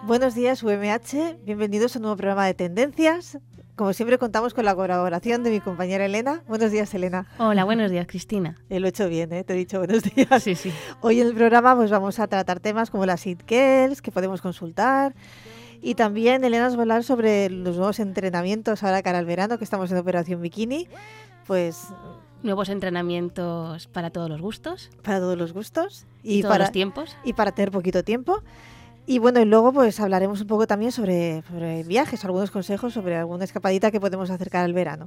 Buenos días, UMH. Bienvenidos a un nuevo programa de Tendencias. Como siempre, contamos con la colaboración de mi compañera Elena. Buenos días, Elena. Hola, buenos días, Cristina. Lo he hecho bien, ¿eh? Te he dicho buenos días. Sí, sí. Hoy en el programa pues vamos a tratar temas como las It-Girls, que podemos consultar. Y también Elena nos va a hablar sobre los nuevos entrenamientos ahora cara al verano, que estamos en Operación Bikini. Pues nuevos entrenamientos para todos los gustos. Para todos los gustos. Y todos los tiempos. Y para tener poquito tiempo. Y bueno, y luego pues hablaremos un poco también sobre viajes, algunos consejos sobre alguna escapadita que podemos hacer cara al verano.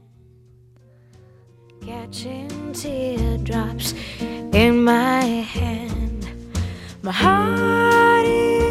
Catching teardrops in my hand. My heart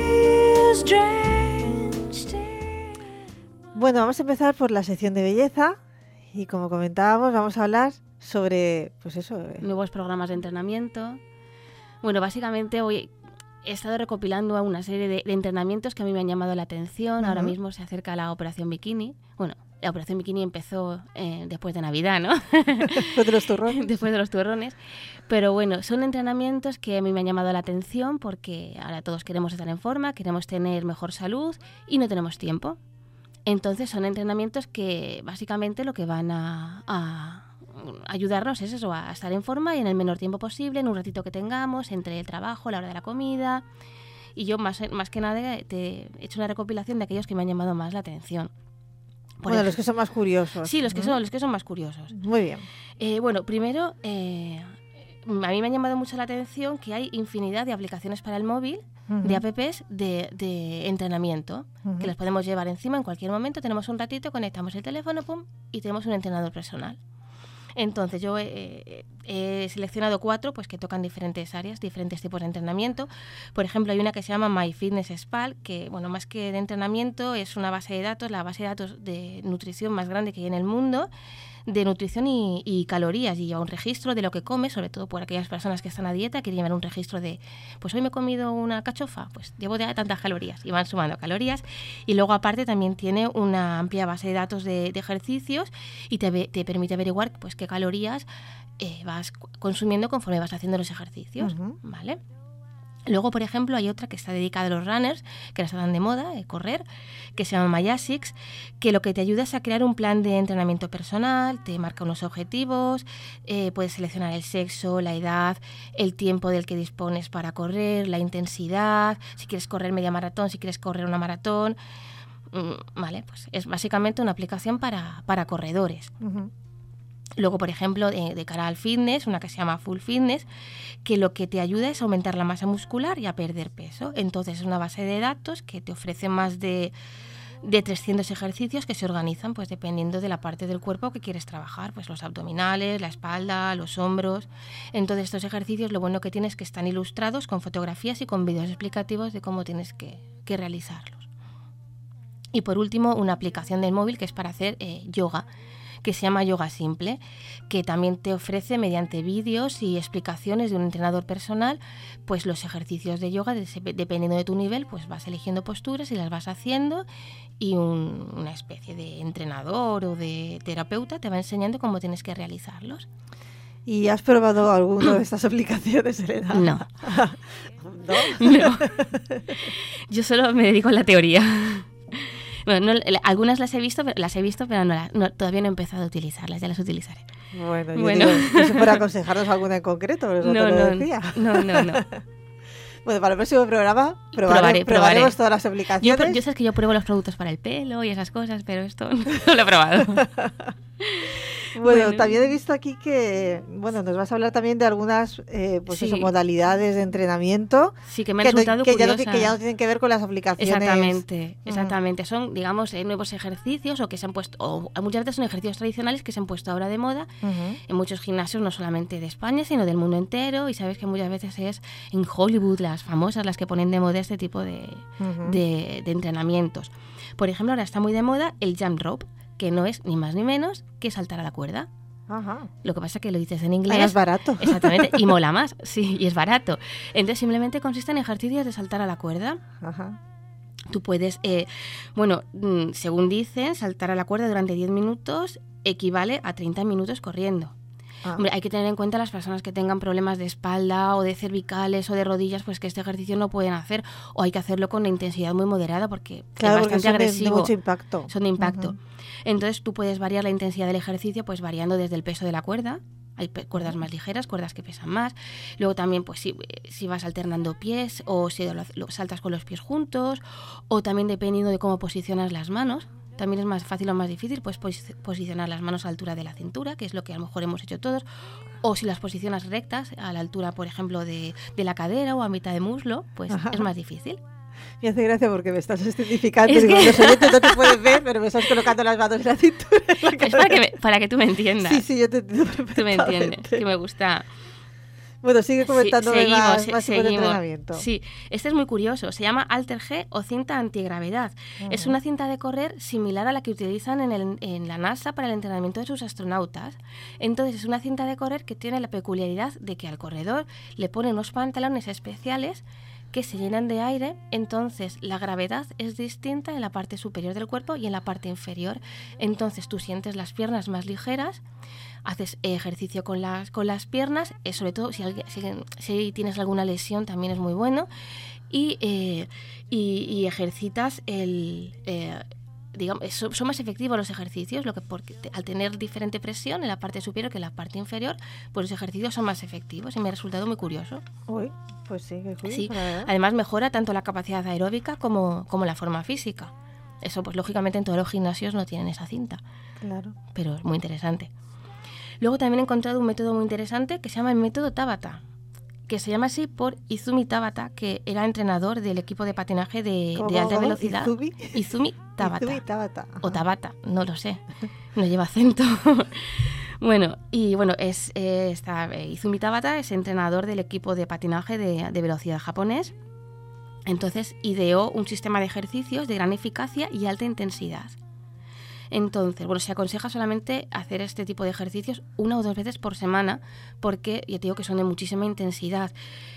is drenched in... Bueno, vamos a empezar por la sección de belleza y como comentábamos vamos a hablar sobre, pues eso... Nuevos programas de entrenamiento. Bueno, básicamente hoy he estado recopilando una serie de entrenamientos que a mí me han llamado la atención. Uh-huh. Ahora mismo se acerca la Operación Bikini. Bueno, la Operación Bikini empezó después de Navidad, ¿no? Después de los turrones. Después de los turrones. Pero bueno, son entrenamientos que a mí me han llamado la atención porque ahora todos queremos estar en forma, queremos tener mejor salud y no tenemos tiempo. Entonces son entrenamientos que básicamente lo que van a ayudarnos es eso, a estar en forma y en el menor tiempo posible, en un ratito que tengamos, entre el trabajo, la hora de la comida. Y yo más que nada te he hecho una recopilación de aquellos que me han llamado más la atención. Los que son más curiosos. Sí, los que son más curiosos. Muy bien. Bueno, primero, a mí me ha llamado mucho la atención que hay infinidad de aplicaciones para el móvil, uh-huh, de apps de entrenamiento, uh-huh, que las podemos llevar encima en cualquier momento. Tenemos un ratito, conectamos el teléfono, pum, y tenemos un entrenador personal. Entonces yo he seleccionado 4 pues que tocan diferentes áreas, diferentes tipos de entrenamiento. Por ejemplo, hay una que se llama MyFitnessPal, que bueno, más que de entrenamiento es una base de datos, la base de datos de nutrición más grande que hay en el mundo, de nutrición y calorías, y lleva un registro de lo que comes, sobre todo por aquellas personas que están a dieta, que llevan un registro de, pues hoy me he comido una cachofa, pues llevo de tantas calorías, y van sumando calorías. Y luego aparte también tiene una amplia base de datos de ejercicios y te permite averiguar pues qué calorías vas consumiendo conforme vas haciendo los ejercicios, uh-huh, ¿vale? Luego, por ejemplo, hay otra que está dedicada a los runners, que ahora están de moda, correr, que se llama MyASICS, que lo que te ayuda es a crear un plan de entrenamiento personal, te marca unos objetivos, puedes seleccionar el sexo, la edad, el tiempo del que dispones para correr, la intensidad, si quieres correr media maratón, si quieres correr una maratón, vale, pues es básicamente una aplicación para corredores. Uh-huh. Luego, por ejemplo, de cara al fitness, una que se llama Full Fitness, que lo que te ayuda es aumentar la masa muscular y a perder peso. Entonces, es una base de datos que te ofrece más de 300 ejercicios que se organizan pues dependiendo de la parte del cuerpo que quieres trabajar, pues los abdominales, la espalda, los hombros. Entonces, estos ejercicios lo bueno que tienes es que están ilustrados con fotografías y con vídeos explicativos de cómo tienes que realizarlos. Y por último, una aplicación del móvil que es para hacer yoga, que se llama Yoga Simple, que también te ofrece mediante vídeos y explicaciones de un entrenador personal, pues los ejercicios de yoga, dependiendo de tu nivel, pues vas eligiendo posturas y las vas haciendo, y una especie de entrenador o de terapeuta te va enseñando cómo tienes que realizarlos. ¿Y has probado alguna de estas aplicaciones, Elena? No. ¿No? Yo solo me dedico a la teoría. Bueno, algunas las he visto, pero todavía no he empezado a utilizarlas, ya las utilizaré. Bueno. Digo, no sé por aconsejarnos alguna en concreto, pero eso te lo decía. No. Bueno, para el próximo programa probaremos todas las aplicaciones. Yo sé que yo pruebo los productos para el pelo y esas cosas, pero esto no lo he probado. Bueno, también he visto aquí que, nos vas a hablar también de algunas modalidades de entrenamiento. Sí, que me han resultado curiosas. Que ya no tienen que ver con las aplicaciones. Exactamente. Son, digamos, nuevos ejercicios o que se han puesto, o muchas veces son ejercicios tradicionales que se han puesto ahora de moda, uh-huh, en muchos gimnasios, no solamente de España, sino del mundo entero. Y sabes que muchas veces es en Hollywood las famosas las que ponen de moda este tipo de entrenamientos. Por ejemplo, ahora está muy de moda el jump rope, que no es ni más ni menos que saltar a la cuerda. Ajá. Lo que pasa es que lo dices en inglés. Es barato. Exactamente, y mola más, sí, y es barato. Entonces simplemente consiste en ejercicios de saltar a la cuerda. Ajá. Tú puedes, según dicen, saltar a la cuerda durante 10 minutos equivale a 30 minutos corriendo. Hombre, hay que tener en cuenta las personas que tengan problemas de espalda o de cervicales o de rodillas, pues que este ejercicio no pueden hacer, o hay que hacerlo con una intensidad muy moderada porque Claro, es porque bastante son agresivo. de mucho impacto. Son de impacto. Entonces tú puedes variar la intensidad del ejercicio pues variando desde el peso de la cuerda. Hay cuerdas más ligeras, cuerdas que pesan más. Luego también pues si vas alternando pies o si lo saltas con los pies juntos, o también dependiendo de cómo posicionas las manos. También es más fácil o más difícil pues posicionar las manos a la altura de la cintura, que es lo que a lo mejor hemos hecho todos, o si las posicionas rectas a la altura, por ejemplo, de la cadera o a mitad de muslo, pues es más difícil. Me hace gracia porque me estás escenificando. Digo, los oyentes no te pueden ver, pero me estás colocando las manos en la cintura. Es para que tú me entiendas. Sí, yo te entiendo perfectamente. Tú me entiendes, que me gusta. Bueno, sigue comentándome más tipo de seguimos. entrenamiento. Sí, este es muy curioso. Se llama Alter G o cinta antigravedad. Es una cinta de correr similar a la que utilizan en la NASA para el entrenamiento de sus astronautas. Entonces, es una cinta de correr que tiene la peculiaridad de que al corredor le ponen unos pantalones especiales que se llenan de aire, entonces la gravedad es distinta en la parte superior del cuerpo y en la parte inferior. Entonces tú sientes las piernas más ligeras, haces ejercicio con las piernas, sobre todo si tienes alguna lesión también es muy bueno, y ejercitas digamos, son más efectivos los ejercicios, porque al tener diferente presión en la parte superior que en la parte inferior, pues los ejercicios son más efectivos y me ha resultado muy curioso. Uy, pues sí, qué curioso, Sí. la verdad. Además mejora tanto la capacidad aeróbica como la forma física. Eso pues lógicamente en todos los gimnasios no tienen esa cinta, Claro. pero es muy interesante. Luego también he encontrado un método muy interesante que se llama el método Tabata, que se llama así por Izumi Tabata, que era entrenador del equipo de patinaje de alta velocidad. Izumi Tabata. Izumi Tabata. Ajá. O Tabata, no lo sé, no lleva acento. Bueno, Izumi Tabata es entrenador del equipo de patinaje de velocidad japonés. Entonces ideó un sistema de ejercicios de gran eficacia y alta intensidad. Entonces, se aconseja solamente hacer este tipo de ejercicios 1 o 2 veces por semana, porque ya te digo que son de muchísima intensidad.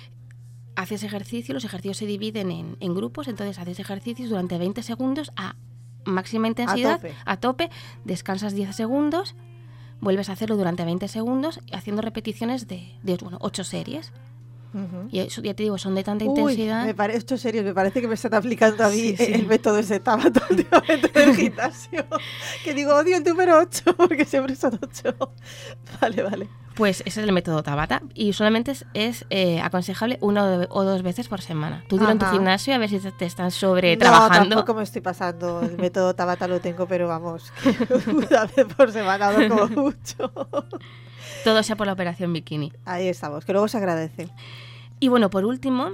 Haces ejercicio, los ejercicios se dividen en grupos, entonces haces ejercicios durante 20 segundos a máxima intensidad, a tope, descansas 10 segundos, vuelves a hacerlo durante 20 segundos, haciendo repeticiones de 8 series. Uh-huh. Y eso, ya te digo, son de tanta intensidad. Esto serio, me parece que me están aplicando a mí el método ese Tabata últimamente del gimnasio. Que digo, odio el número 8 porque siempre son 8. Vale. Pues ese es el método Tabata y solamente es aconsejable 1 o 2 veces por semana. Tú dilo en tu gimnasio a ver si te están trabajando. No, tampoco me estoy pasando. El método Tabata lo tengo, pero vamos, una vez por semana no como mucho. Todo sea por la operación bikini. Ahí estamos, que luego se agradece. Y bueno, por último,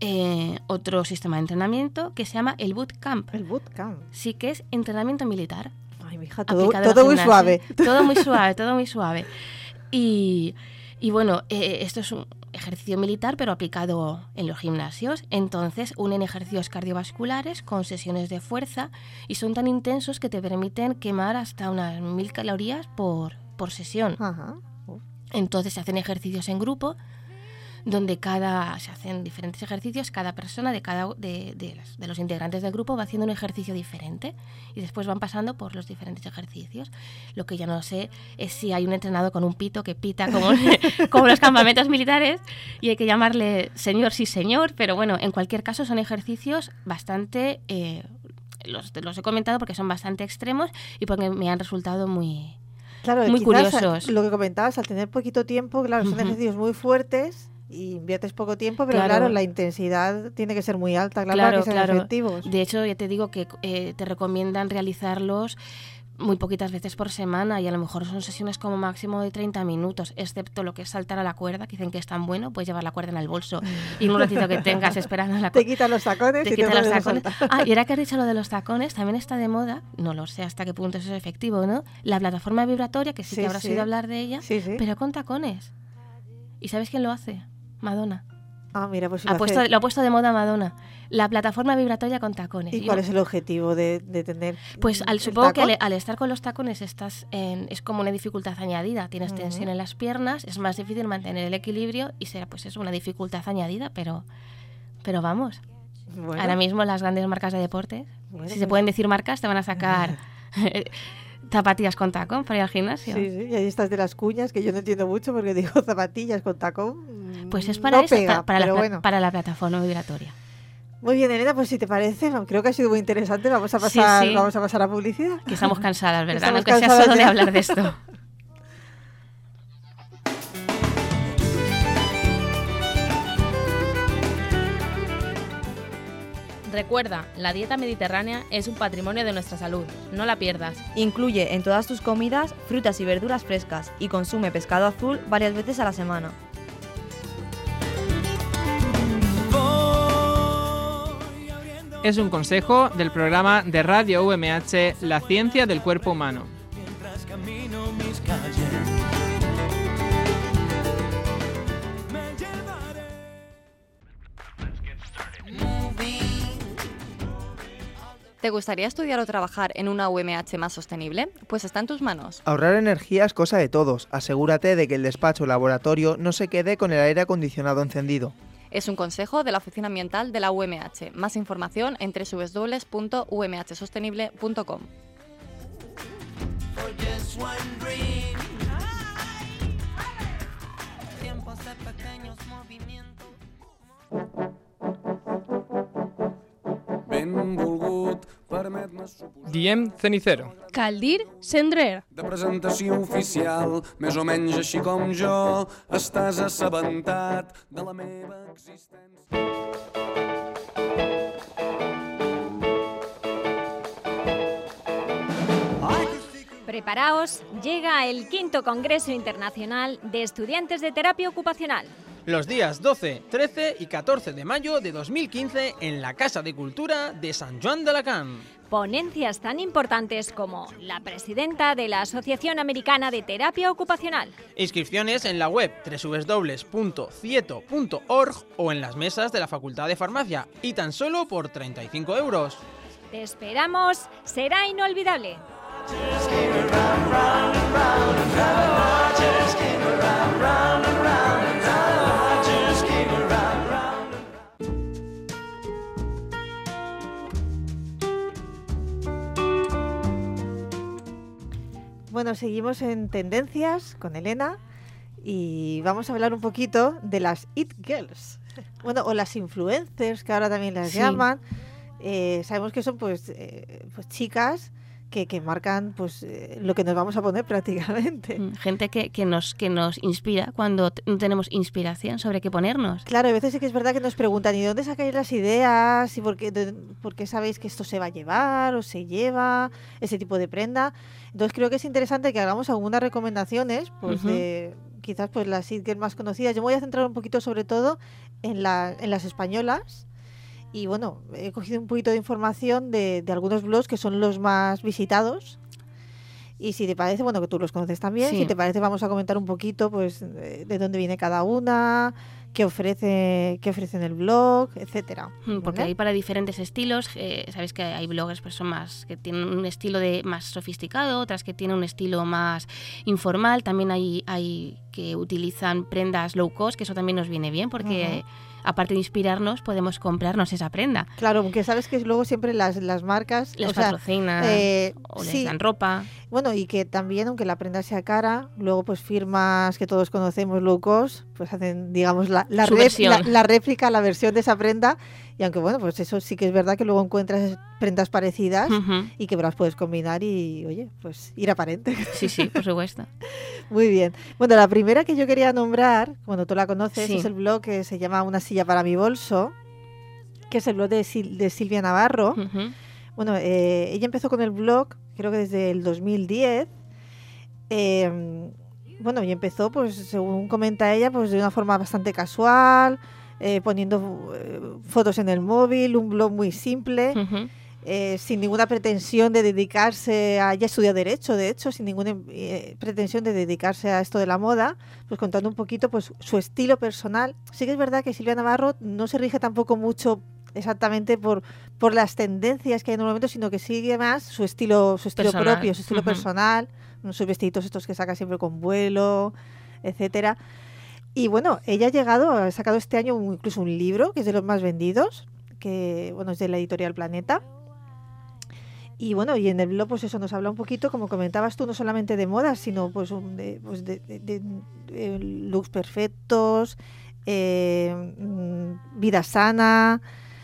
otro sistema de entrenamiento que se llama el bootcamp. El bootcamp. Sí, que es entrenamiento militar. Ay, mija, todo muy suave. Todo muy suave. Y bueno, esto es un ejercicio militar, pero aplicado en los gimnasios. Entonces, unen ejercicios cardiovasculares con sesiones de fuerza y son tan intensos que te permiten quemar hasta unas 1000 calorías por sesión. Ajá. Entonces, se hacen ejercicios en grupo, donde se hacen diferentes ejercicios, cada persona de los integrantes del grupo va haciendo un ejercicio diferente y después van pasando por los diferentes ejercicios. Lo que yo no sé es si hay un entrenador con un pito que pita como los campamentos militares y hay que llamarle señor sí señor, pero bueno, en cualquier caso son ejercicios bastante, los he comentado porque son bastante extremos y porque me han resultado muy curiosos. Lo que comentabas, al tener poquito tiempo, claro, son ejercicios muy fuertes y inviertes poco tiempo, pero claro, la intensidad tiene que ser muy alta, para que sean efectivos. De hecho, ya te digo que te recomiendan realizarlos muy poquitas veces por semana y a lo mejor son sesiones como máximo de 30 minutos, excepto lo que es saltar a la cuerda, que dicen que es tan bueno, puedes llevar la cuerda en el bolso y un ratito que tengas esperando la cuerda. Te quitan los tacones y te pones a saltar. Y ahora que has dicho lo de los tacones, también está de moda, no lo sé hasta qué punto eso es efectivo, ¿no? La plataforma vibratoria, que sí que habrás oído hablar de ella, pero con tacones. ¿Y sabes quién lo hace? Madonna. Ah, mira, pues lo ha puesto de moda Madonna. La plataforma vibratoria con tacones. ¿Y cuál es el objetivo de tener? Pues supongo que al estar con los tacones es como una dificultad añadida. Tienes tensión en las piernas, es más difícil mantener el equilibrio y será pues eso, una dificultad añadida, pero vamos. Bueno. Ahora mismo las grandes marcas de deportes, si se pueden decir marcas, te van a sacar zapatillas con tacón para ir al gimnasio. Sí, y hay estas de las cuñas que yo no entiendo mucho porque digo zapatillas con tacón. Pues es para no eso, pega, para la plataforma vibratoria. Muy bien, Elena, pues si te parece, creo que ha sido muy interesante. Vamos a pasar a publicidad. Que estamos cansadas, ¿verdad? Estamos No que sea cansadas solo de ya. hablar de esto. Recuerda, la dieta mediterránea es un patrimonio de nuestra salud. No la pierdas. Incluye en todas tus comidas frutas y verduras frescas y consume pescado azul varias veces a la semana. Es un consejo del programa de Radio UMH La ciencia del cuerpo humano. Mientras camino mis calles, me llevaré. ¿Te gustaría estudiar o trabajar en una UMH más sostenible? Pues está en tus manos. Ahorrar energía es cosa de todos. Asegúrate de que el despacho o laboratorio no se quede con el aire acondicionado encendido. Es un consejo de la Oficina Ambiental de la UMH. Más información en www.umhsostenible.com. Diem cenicero. Cal dir cendrer. De presentació oficial, més o menys així com jo, estàs assabentat de la meva existència. Preparaos, llega el 5º Congreso Internacional de Estudiantes de Terapia Ocupacional. Los días 12, 13 y 14 de mayo de 2015 en la Casa de Cultura de Sant Joan d'Alacant. Ponencias tan importantes como la presidenta de la Asociación Americana de Terapia Ocupacional. Inscripciones en la web www.cieto.org o en las mesas de la Facultad de Farmacia y tan solo por 35 €. Te esperamos, será inolvidable. Bueno, seguimos en Tendencias con Elena y vamos a hablar un poquito de las It Girls. Bueno, o las influencers, que ahora también las llaman. Sabemos que son pues chicas que marcan pues lo que nos vamos a poner prácticamente. Gente que nos inspira cuando no tenemos inspiración sobre qué ponernos. Claro, a veces sí que es verdad que nos preguntan ¿y de dónde sacáis las ideas? ¿Y por qué sabéis que esto se va a llevar o se lleva ese tipo de prenda? Entonces creo que es interesante que hagamos algunas recomendaciones pues de quizás pues las it girls más conocidas. Yo me voy a centrar un poquito sobre todo en las españolas. Y bueno, he cogido un poquito de información de algunos blogs que son los más visitados. Y si te parece, bueno, que tú los conoces también, si te parece vamos a comentar un poquito pues de dónde viene cada una, qué ofrece en el blog, etcétera. Porque hay para diferentes estilos. Sabéis que hay bloggers personas que tienen un estilo más sofisticado, otras que tienen un estilo más informal. También hay que utilizan prendas low cost, que eso también nos viene bien porque... aparte de inspirarnos, podemos comprarnos esa prenda. Claro, aunque sabes que luego siempre las marcas... Les patrocinan o les dan ropa. Bueno, y que también, aunque la prenda sea cara, luego pues firmas que todos conocemos, low cost, pues hacen, digamos, la réplica, la versión de esa prenda. Y aunque, bueno, pues eso sí que es verdad que luego encuentras prendas parecidas y que las puedes combinar y, oye, pues ir aparente. Sí, por supuesto. Muy bien. Bueno, la primera que yo quería nombrar, bueno, tú la conoces, es el blog que se llama Una silla para mi bolso, que es el blog de Silvia Navarro. Bueno, ella empezó con el blog, creo que desde el 2010. Bueno, y empezó, pues según comenta ella, pues de una forma bastante casual, poniendo fotos en el móvil, un blog muy simple. Sin ninguna pretensión de dedicarse ella estudia Derecho, de hecho, sin ninguna pretensión de dedicarse a esto de la moda, pues contando un poquito pues su estilo personal. Sí que es verdad que Silvia Navarro no se rige tampoco mucho exactamente por las tendencias que hay en el momento, sino que sigue más su estilo propio, su estilo personal, sus vestiditos estos que saca siempre con vuelo, etcétera. Y bueno, ella ha sacado este año incluso un libro que es de los más vendidos, que bueno, es de la editorial Planeta. Y bueno, y en el blog pues eso nos habla un poquito, como comentabas tú, no solamente de moda, sino pues de looks perfectos, vida sana,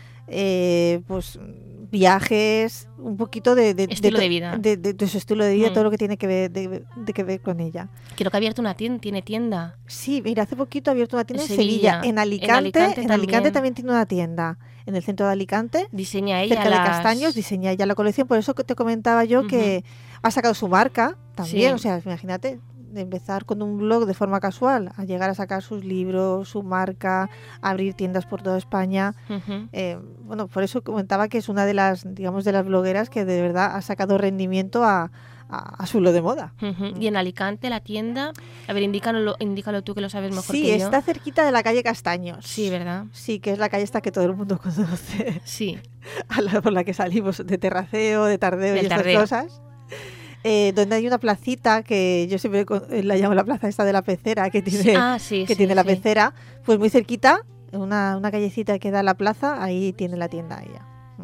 pues viajes, un poquito de estilo de vida, de su estilo de vida, todo lo que tiene que ver que ver con ella. Creo que ha abierto una tienda, tiene tienda. Sí, mira, hace poquito ha abierto una tienda en Sevilla. En Alicante también tiene una tienda. En el centro de Alicante, diseña ella cerca de Castaños, diseña ella la colección. Por eso que te comentaba yo que ha sacado su marca también. O sea, imagínate, de empezar con un blog de forma casual a llegar a sacar sus libros, su marca, a abrir tiendas por toda España. Bueno, por eso comentaba que es una de las, digamos, de las blogueras que de verdad ha sacado rendimiento a su lo de moda. Y en Alicante la tienda, a ver, indícalo tú que lo sabes mejor que yo. Sí, está cerquita de la calle Castaños. Sí, ¿verdad? Sí, que es la calle esta que todo el mundo conoce. Sí. Por la que salimos de terraceo, de tardeo y estas cosas. Donde hay una placita que yo siempre la llamo la plaza esta de la pecera, que tiene, tiene la pecera, pues muy cerquita, una callecita que da a la plaza, ahí tiene la tienda ella.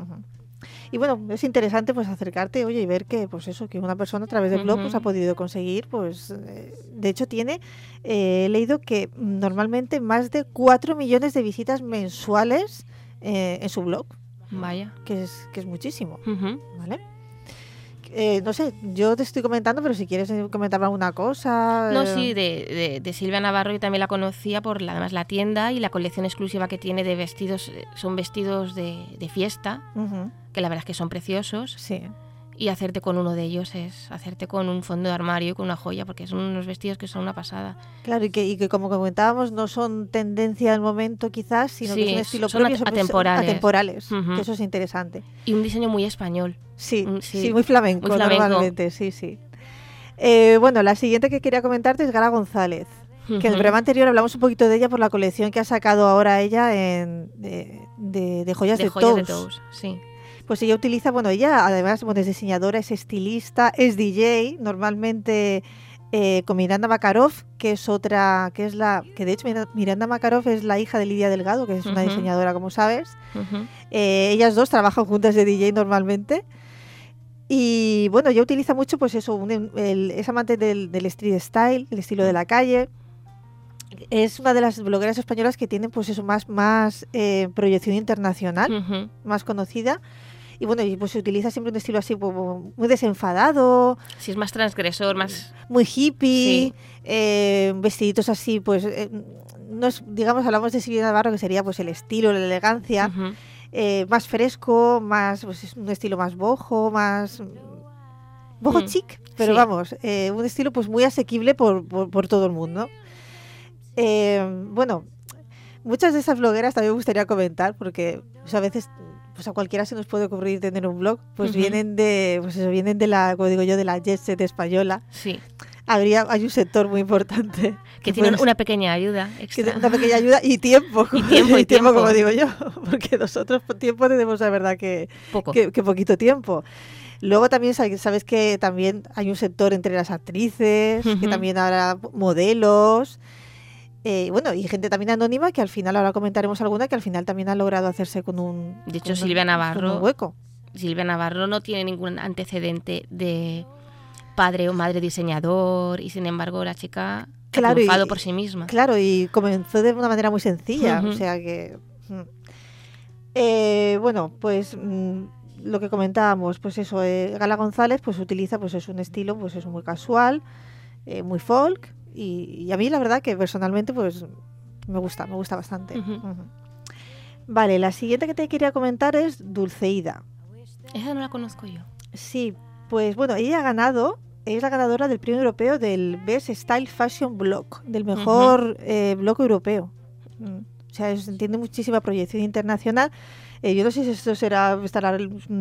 Y bueno, es interesante pues acercarte, oye, y ver que pues eso, que una persona a través del blog pues ha podido conseguir, pues de hecho tiene, he leído que normalmente más de 4 millones de visitas mensuales en su blog. Vaya. Que es muchísimo, ¿vale? No sé, yo te estoy comentando, pero si quieres comentar alguna cosa... No, sí, de Silvia Navarro yo también la conocía por además la tienda y la colección exclusiva que tiene de vestidos, son vestidos de fiesta, que la verdad es que son preciosos. Sí. Y hacerte con uno de ellos es hacerte con un fondo de armario, con una joya, porque son unos vestidos que son una pasada. Claro, y que como comentábamos, no son tendencia al momento quizás, sino que es un estilo son propio. atemporales. Que eso es interesante. Y un diseño muy español. Sí, muy flamenco, normalmente, sí. Bueno, la siguiente que quería comentarte es Gala González, que en el programa anterior hablamos un poquito de ella por la colección que ha sacado ahora ella de joyas de Tous. Sí. Pues ella utiliza, bueno, ella además es diseñadora, es estilista, es DJ, normalmente con Miranda Makarov, que es otra, que de hecho Miranda Makarov es la hija de Lidia Delgado, que es una diseñadora, como sabes. Ellas dos trabajan juntas de DJ normalmente. Y bueno, ella utiliza mucho, pues eso, es amante del street style, el estilo de la calle. Es una de las blogueras españolas que tienen, pues eso, más proyección internacional, más conocida. Y bueno, y pues se utiliza siempre un estilo así muy desenfadado. Sí, es más transgresor, más... Muy hippie, vestiditos así, pues... digamos, hablamos de Silvia Navarro, que sería pues el estilo, la elegancia, más fresco, más pues es un estilo más boho chic, pero vamos, un estilo pues muy asequible por todo el mundo. Bueno, muchas de esas blogueras también me gustaría comentar, porque pues, a veces... pues a cualquiera se nos puede ocurrir tener un blog, pues vienen de la, como digo yo, de la jet set española. Sí. Hay un sector muy importante que tiene una pequeña ayuda extra. Una pequeña ayuda y tiempo. Y tiempo, como digo yo, porque nosotros tiempo tenemos la verdad que poquito tiempo. Luego también sabes que también hay un sector entre las actrices, que también habrá modelos. Bueno, y gente también anónima que al final, ahora comentaremos alguna, que al final también ha logrado hacerse con un... De hecho, Silvia Navarro, hueco. Silvia Navarro no tiene ningún antecedente de padre o madre diseñador y sin embargo la chica ha triunfado por sí misma. Claro, y comenzó de una manera muy sencilla, o sea que... bueno, pues lo que comentábamos, pues eso, Gala González pues utiliza pues es un estilo pues eso muy casual, muy folk. Y a mí la verdad que personalmente pues me gusta bastante. Vale, la siguiente que te quería comentar es Dulceida. Esa no la conozco yo. Sí, pues bueno, ella es la ganadora del premio europeo del Best Style Fashion Blog, del mejor blog europeo. O sea, tiene muchísima proyección internacional. Yo no sé si esto estará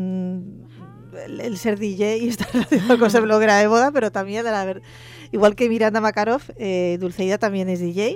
el ser DJ y estar haciendo cosas bloguera de moda, pero también igual que Miranda Makarov, Dulceida también es DJ.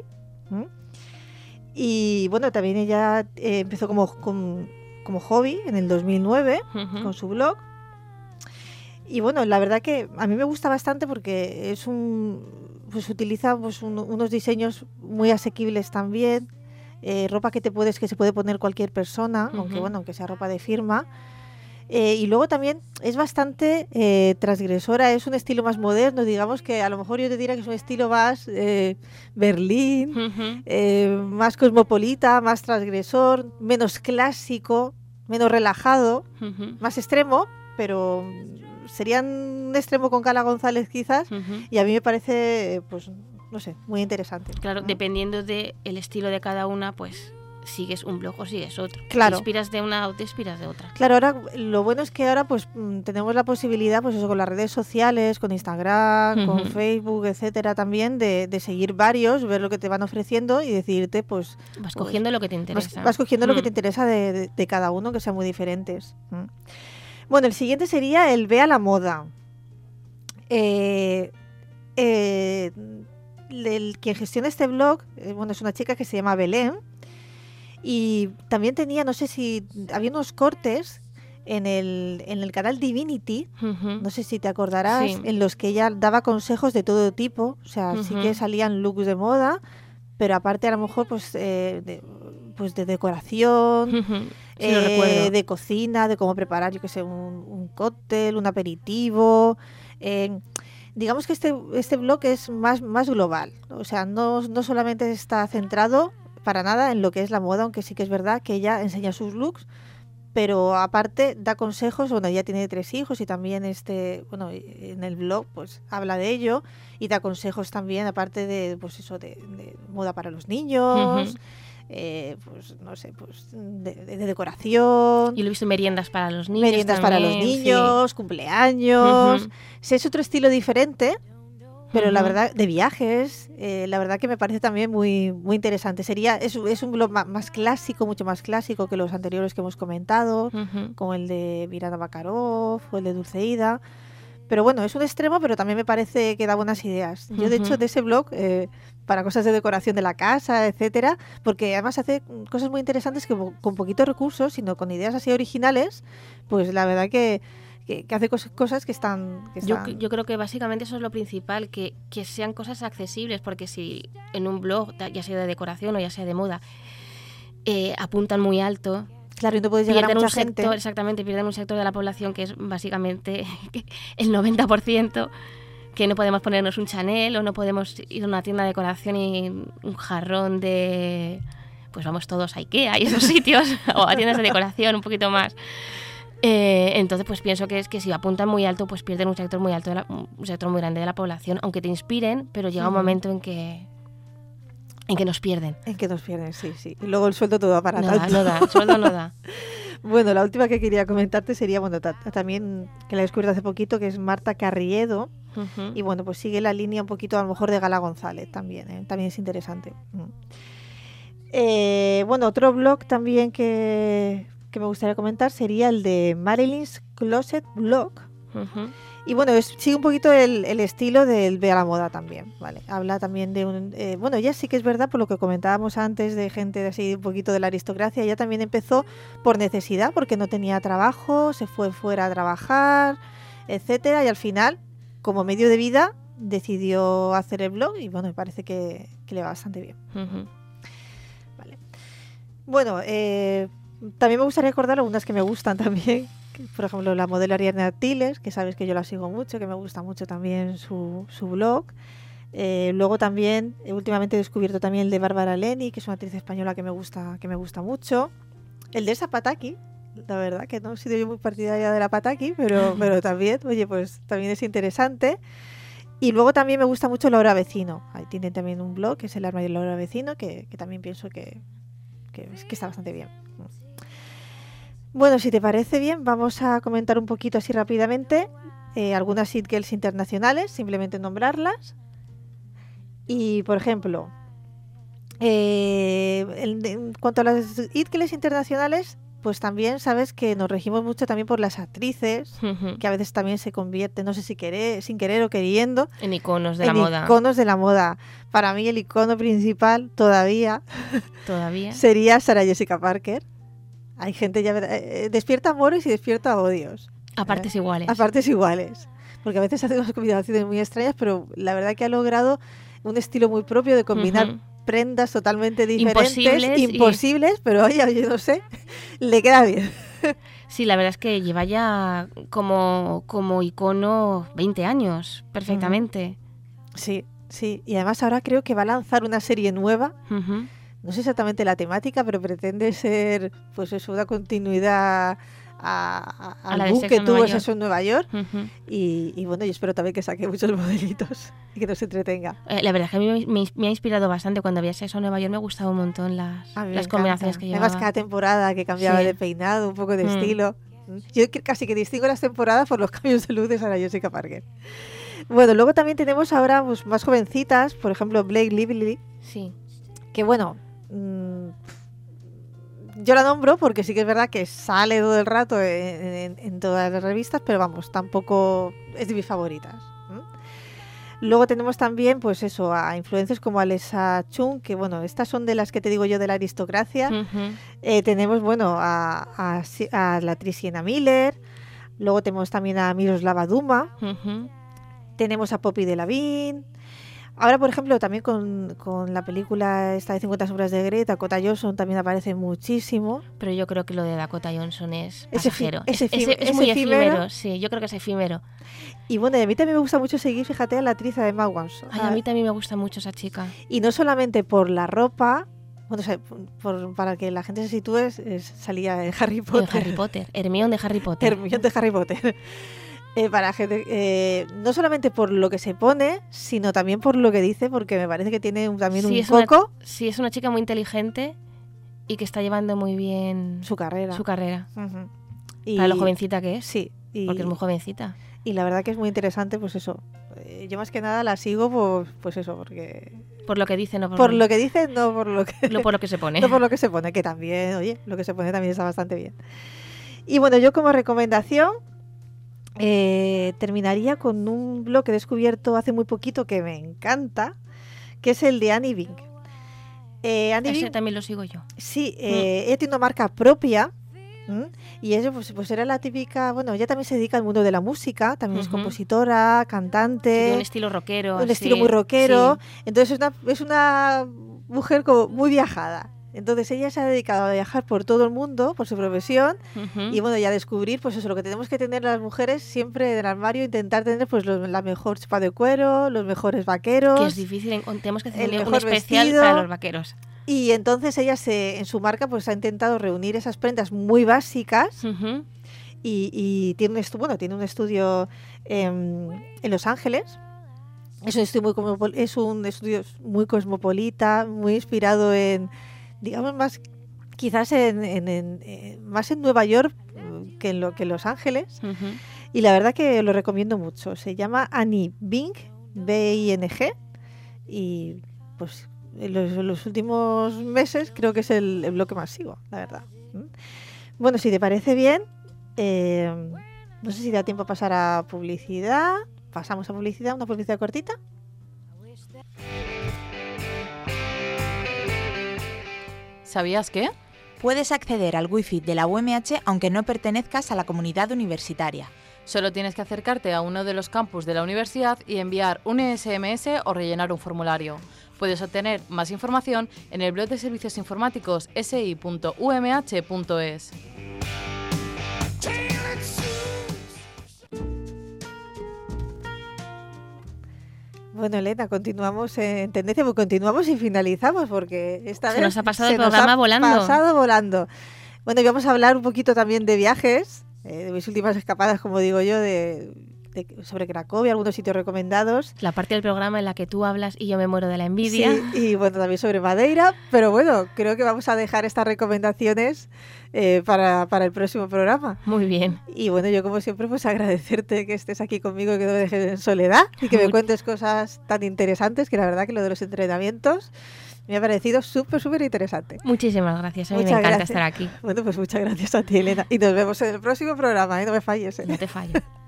Y bueno, también ella empezó como hobby en el 2009 con su blog. Y bueno, la verdad que a mí me gusta bastante porque pues utiliza pues unos diseños muy asequibles también, ropa que se puede poner cualquier persona, aunque sea ropa de firma. Y luego también es bastante transgresora, es un estilo más moderno, digamos que a lo mejor yo te diría que es un estilo más Berlín, más cosmopolita, más transgresor, menos clásico, menos relajado, más extremo, pero sería un extremo con Cala González quizás, y a mí me parece, pues, no sé, muy interesante. Claro, dependiendo del estilo de cada una, pues sigues un blog o sigues otro. Claro. Te inspiras de una o te inspiras de otra. Claro, ahora lo bueno es que ahora pues tenemos la posibilidad, pues eso, con las redes sociales, con Instagram, con Facebook, etcétera, también de seguir varios, ver lo que te van ofreciendo y decidirte, pues... Vas cogiendo lo que te interesa. Vas cogiendo lo que te interesa de cada uno, que sean muy diferentes. Bueno, el siguiente sería el Ve a la Moda. Quien gestiona este blog, bueno, es una chica que se llama Belén. Y también tenía, no sé si había unos cortes en el canal Divinity, no sé si te acordarás, en los que ella daba consejos de todo tipo. O sea, sí que salían looks de moda, pero aparte a lo mejor pues de decoración, Sí, lo recuerdo. de cocina, de cómo preparar, yo qué sé, un cóctel, un aperitivo. Digamos que este blog es más global. O sea, no solamente está centrado para nada en lo que es la moda, aunque sí que es verdad que ella enseña sus looks, pero aparte da consejos. Bueno, ella tiene 3 hijos y también en el blog pues habla de ello y da consejos también, aparte de pues eso de moda para los niños, pues no sé, pues de decoración. Y lo he visto meriendas para los niños. Meriendas también, para los niños, cumpleaños. Sí, es otro estilo diferente. Pero la verdad, de viajes, la verdad que me parece también muy interesante. Es un blog más clásico, mucho más clásico que los anteriores que hemos comentado, como el de Miranda Makarov o el de Dulceida. Pero bueno, es un extremo, pero también me parece que da buenas ideas. Yo, de hecho, de ese blog, para cosas de decoración de la casa, etcétera, porque además hace cosas muy interesantes que con poquitos recursos, sino con ideas así originales, pues la verdad que hace cosas que están... Yo creo que básicamente eso es lo principal, que sean cosas accesibles, porque si en un blog, ya sea de decoración o ya sea de moda, apuntan muy alto... Claro, y no puedes llegar a mucha gente. Exactamente, pierden un sector de la población que es básicamente el 90%, que no podemos ponernos un Chanel o no podemos ir a una tienda de decoración y un jarrón de... Pues vamos todos a Ikea y esos sitios, o a tiendas de decoración un poquito más... entonces pues pienso que si apuntan muy alto pues pierden un sector muy alto un sector muy grande de la población, aunque te inspiren, pero llega un momento en que nos pierden. En que nos pierden, sí. Y luego el sueldo todo va para tanto. No da, el sueldo no da. Bueno, la última que quería comentarte sería, bueno, también que la he descubierto hace poquito, que es Marta Carriedo. Y bueno, pues sigue la línea un poquito a lo mejor de Gala González también, también es interesante. Bueno, otro blog también que me gustaría comentar sería el de Marilyn's Closet Blog. Y bueno, sigue un poquito el estilo del Ve a la Moda también, ¿vale? Habla también de bueno, ella sí que es verdad, por lo que comentábamos antes, de gente así un poquito de la aristocracia. Ella también empezó por necesidad, porque no tenía trabajo, se fue fuera a trabajar, etcétera, y al final, como medio de vida, decidió hacer el blog y bueno, me parece que le va bastante bien. Vale. Bueno, también me gustaría recordar algunas que me gustan también. Por ejemplo, la modelo Ariadna Artiles, que sabes que yo la sigo mucho, que me gusta mucho también su blog. Luego también, últimamente he descubierto también el de Bárbara Leni, que es una actriz española que me gusta mucho. El de esa Pataki, la verdad que no he sido yo muy partidaria de la Pataki, pero también, oye, pues también es interesante. Y luego también me gusta mucho Laura Vecino. Ahí tiene también un blog, que es El armario de Laura Vecino, que también pienso que está bastante bien. Bueno, si te parece bien, vamos a comentar un poquito así rápidamente algunas It Girls internacionales, simplemente nombrarlas. Y, por ejemplo, en cuanto a las It Girls internacionales, pues también sabes que nos regimos mucho también por las actrices, que a veces también se convierten, no sé si sin querer o queriendo, en iconos de la moda. Iconos de la moda. Para mí el icono principal todavía sería Sarah Jessica Parker. Hay gente ya despierta amores y despierta odios. A partes iguales. A partes iguales. Porque a veces hace unas combinaciones muy extrañas, pero la verdad que ha logrado un estilo muy propio de combinar prendas totalmente diferentes, imposibles, pero oye, yo no sé, le queda bien. Sí, la verdad es que lleva ya como icono 20 años, perfectamente. Sí, sí. Y además ahora creo que va a lanzar una serie nueva. No sé exactamente la temática, pero pretende ser, pues eso, una continuidad al boom que tuvo eso en Nueva York. Y bueno, yo espero también que saque muchos modelitos y que nos entretenga. La verdad es que a mí me ha inspirado bastante. Cuando había Sexo en Nueva York me gustaba un montón las combinaciones que llevaba. Además, cada temporada que cambiaba de peinado, un poco de estilo. Yo casi que distingo las temporadas por los cambios de luz de Sarah Jessica Parker. Bueno, luego también tenemos ahora pues, más jovencitas, por ejemplo, Blake Lively. Sí. Que bueno, yo la nombro porque sí que es verdad que sale todo el rato en todas las revistas, pero vamos, tampoco es de mis favoritas. Luego tenemos también, pues eso, a influencers como Alexa Chung, que bueno, estas son de las que te digo yo de la aristocracia. Tenemos, bueno, a la actriz Sienna Miller. Luego tenemos también a Miroslava Duma. Tenemos a Poppy Delevingne. Ahora, por ejemplo, también con la película esta de 50 sombras de Grey, Dakota Johnson también aparece muchísimo. Pero yo creo que lo de Dakota Johnson es pasajero. Es muy efímero. Sí, yo creo que es efímero. Y bueno, a mí también me gusta mucho seguir, fíjate, a la actriz de Emma Watson. Ay, a mí también me gusta mucho esa chica. Y no solamente por la ropa, bueno, o sea, para que la gente se sitúe, salía en Harry Potter. En Harry Potter, Hermione de Harry Potter. Hermione de Harry Potter. Para gente, no solamente por lo que se pone, sino también por lo que dice, porque me parece que tiene también un coco. Sí, es una chica muy inteligente y que está llevando muy bien su carrera. Para lo jovencita que es. Sí. Porque es muy jovencita. Y la verdad que es muy interesante, pues eso. Yo más que nada la sigo, pues eso, porque... Por lo que dice, no por lo que dice, no por lo que... No por lo que se pone. No por lo que se pone, que también, oye, lo que se pone también está bastante bien. Y bueno, yo como recomendación... terminaría con un blog que he descubierto hace muy poquito que me encanta, que es el de Annie Bing. Ese también lo sigo yo. Sí, ella tiene una marca propia y ella pues era la típica, bueno, ella también se dedica al mundo de la música, también es compositora, cantante. Sí, de un estilo rockero. Un estilo muy rockero. Sí. Entonces es una mujer como muy viajada. Entonces ella se ha dedicado a viajar por todo el mundo, por su profesión, y bueno, ya descubrir, pues eso, lo que tenemos que tener las mujeres siempre en el armario, intentar tener pues la mejor chupa de cuero, los mejores vaqueros. Que es difícil, tenemos que hacer un especial para los vaqueros. Y entonces ella en su marca pues ha intentado reunir esas prendas muy básicas y tiene un estudio en Los Ángeles. Es un estudio muy cosmopolita, muy inspirado en, digamos, más quizás más en Nueva York que en Los Ángeles. Y la verdad que lo recomiendo mucho. Se llama Annie Bing, B-I-N-G, y pues en los últimos meses creo que es el blog que más sigo, la verdad. Bueno, si te parece bien, no sé si da tiempo a pasar a publicidad. Pasamos a publicidad, una publicidad cortita. ¿Sabías qué? Puedes acceder al Wi-Fi de la UMH aunque no pertenezcas a la comunidad universitaria. Solo tienes que acercarte a uno de los campus de la universidad y enviar un SMS o rellenar un formulario. Puedes obtener más información en el blog de servicios informáticos si.umh.es. Bueno, Elena, continuamos en tendencia, pues continuamos y finalizamos porque esta vez nos ha pasado el programa volando. Bueno, y vamos a hablar un poquito también de viajes, de mis últimas escapadas, como digo yo, sobre Cracovia, algunos sitios recomendados. La parte del programa en la que tú hablas y yo me muero de la envidia. Sí, y bueno, también sobre Madeira, pero bueno, creo que vamos a dejar estas recomendaciones para el próximo programa. Muy bien. Y bueno, yo como siempre pues agradecerte que estés aquí conmigo y que no me dejes en soledad y que me cuentes cosas tan interesantes, que la verdad que lo de los entrenamientos me ha parecido súper interesante. Muchísimas gracias, a mí me encanta estar aquí. Bueno, pues muchas gracias a ti, Elena, y nos vemos en el próximo programa, no me falles. No te fallo.